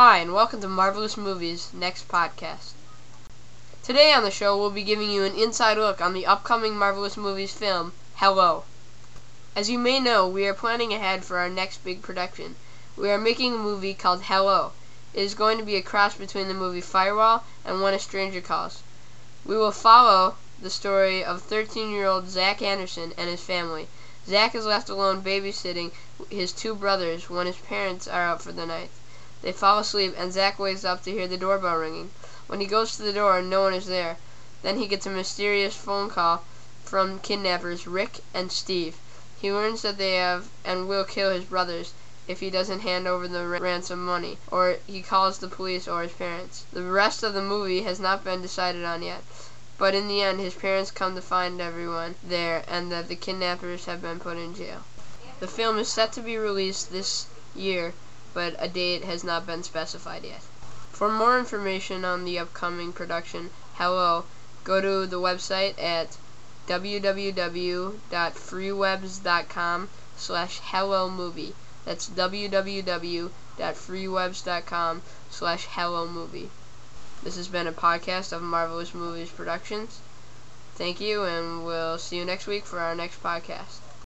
Hi, and welcome to Marvelous Movies Next Podcast. Today on the show, we'll be giving you an inside look on the upcoming Marvelous Movies film, Hello. As you may know, we are planning ahead for our next big production. We are making a movie called Hello. It is going to be a cross between the movie Firewall and When a Stranger Calls. We will follow the story of 13-year-old Zach Anderson and his family. Zach is left alone babysitting his two brothers when his parents are out for the night. They fall asleep, and Zach wakes up to hear the doorbell ringing. When he goes to the door, no one is there. Then he gets a mysterious phone call from kidnappers Rick and Steve. He learns that they have and will kill his brothers if he doesn't hand over the ransom money, or he calls the police or his parents. The rest of the movie has not been decided on yet, but in the end, his parents come to find everyone there and that the kidnappers have been put in jail. The film is set to be released this year, but a date has not been specified yet. For more information on the upcoming production, Hello, go to the website at www.freewebs.com/hellomovie. That's www.freewebs.com/hellomovie. This has been a podcast of Marvelous Movies Productions. Thank you, and we'll see you next week for our next podcast.